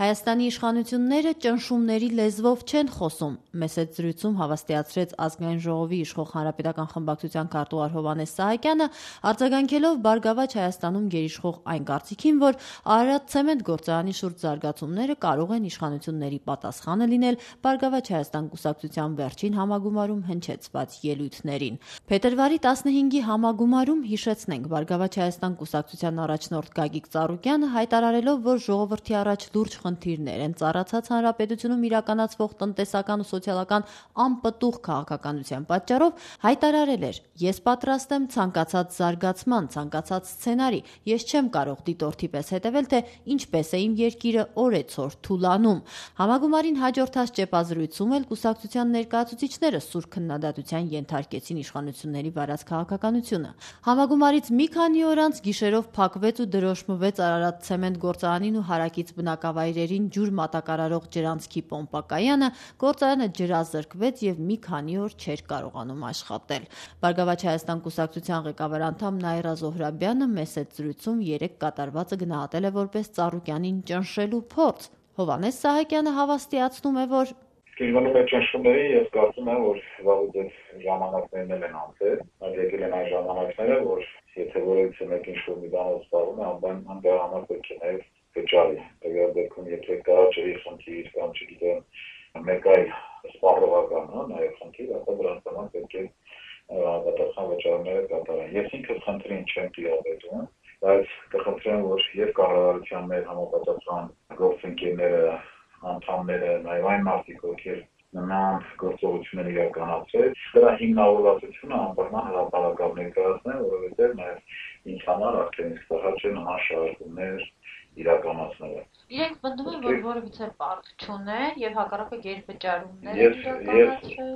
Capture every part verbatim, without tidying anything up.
Հայաստանի իշխանությունները ճնշումների լեզվով չեն խոսում, մեծ այդ զրույցում հավաստիացրեց Ազգային ժողովի իշխող Հանրապետական խմբակցության քարտուղար Հովհաննես Սահակյանը, արձագանքելով Բարգավաճ Հայաստանում գերիշխող այն կարծիքին, որ Արարատ-ցեմենտ գործարանի շուրջ զարգացումները կարող են իշխանությունների պատասխանը լինել Բարգավաճ Հայաստան կուսակցության վերջին համագումարում հնչեցված ելույթներին։ Փետրվարի տասնհինգի համագումարում, հիշեցնենք, Բարգավաճ Հայաստան կուսակցության առաջնորդ Գագիկ Ծառուկյանը հայտարարելով, որ ժողովրդի առաջ լուրջ խնդիրներ են ծառացած հանրապետությունում իրականացվող տնտեսական ու սոցիալական անպտուղ քաղաքականության պատճառով, հայտարարել էր. «Ես պատրաստ եմ ցանկացած զարգացման, ցանկացած սցենարի, ես չեմ կարող դիտորդի պես հետևել, թե ինչպես է իմ երկիրը օրեցօր թուլանում»։ Համագումարին հաջորդած ճեպազրույցում էլ կուսակցության ներկայացուցիչները սուր քննադատության ենթարկեցին իշխանությունների վարած քաղաքականությունը։ Համագումարից մի քանի օր անց գիշերով փակվեց ու դրոշմվեց Արարատ-ցեմենտ գործարանին ու հարակից բնակավայրերին ջուր մատակարարող ջրանցքի պոմպակայանը, գործարանը ջրազրկվեց եւ մի քանի օր չէր կարողանում աշխատել։ Բարգավաճ Հայաստան կուսակցության ղեկավար անդամ Նաիրա Զոհրաբյանը մեծ այդ զրույցում երեք կատարվածը գնահատել է որպես Ծառուկյանին ճնշելու փորձ։ Հովհաննես Սահակյանը հավաստիացնում է, որ Կիրվանում է ճնշումների, ես կարծում եմ, որ վաղուց այդ ժամանակներն էլ են անցել, այդ եկել են այն ժամանակները, որ եթե որևիցե մեկ ինչ-որ մի բանով զբաղվում է, անպայման դրա համար պետք է նաև վճարի։ Տվյալ դեպքում, եթե կա ջրի խնդիր կամ չգիտեմ, մեկ այլ սպառողական, հա, նաև խնդիր, ապա դրանց համար պետք է պատասխան վճարումները կատարեն։ Ես ինքս խնդրին չեմ տիրապետում, բայց կխնդրեմ, որ եւ կառավարության մեր համապատասխան գործընկերները, անդամները, նաև այն մարդիկ, ովքեր նման գործողություններ իրականացրել, դրա հիմնավորվածությունը անպայման հրապարակավ ներկայացնեն, որովհետև նաև ինձ համար արդեն իսկ տհաճ է նման շարժումներ իրականացնելը։ Իրենք պնդում են, որ որևիցե պարտք չունեն եւ հակառակը գերվճարումներ են իրականացրել։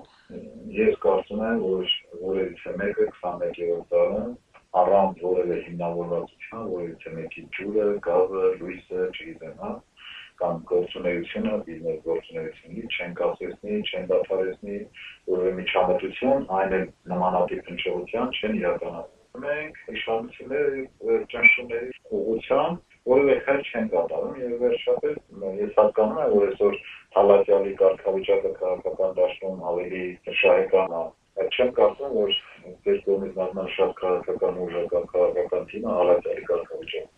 Ես կարծում եմ, որ որևիցե մեկը քսանմեկերորդ տարում առանց որևէ հիմնավորվածության, որևիցե մեկի ջուրը, գազը, լույսը, չգիտեմ, հա, կամ գործունեությունը, բիզնես գործունեությունի չեն կասեցնի, չեն դադարեցնի, որևէ միջամտություն, այն էլ նմանատիպ հնչողության չեն իրականացնում։ Մենք իշխանությունները ճնշումների ուղղությամբ որևէ խելք չեն կատարում եւ վերջապես ես հասկանում եմ, որ այսօր Թալատյալի կարգավիճակը քաղաքական դաշտում ավելի շահեկան է, բայց չեմ կարծում, որ ձեր կողմից նման շատ քաղաքական ուժ կամ քաղաքական թիմը Թալատյալի կարգավիճակը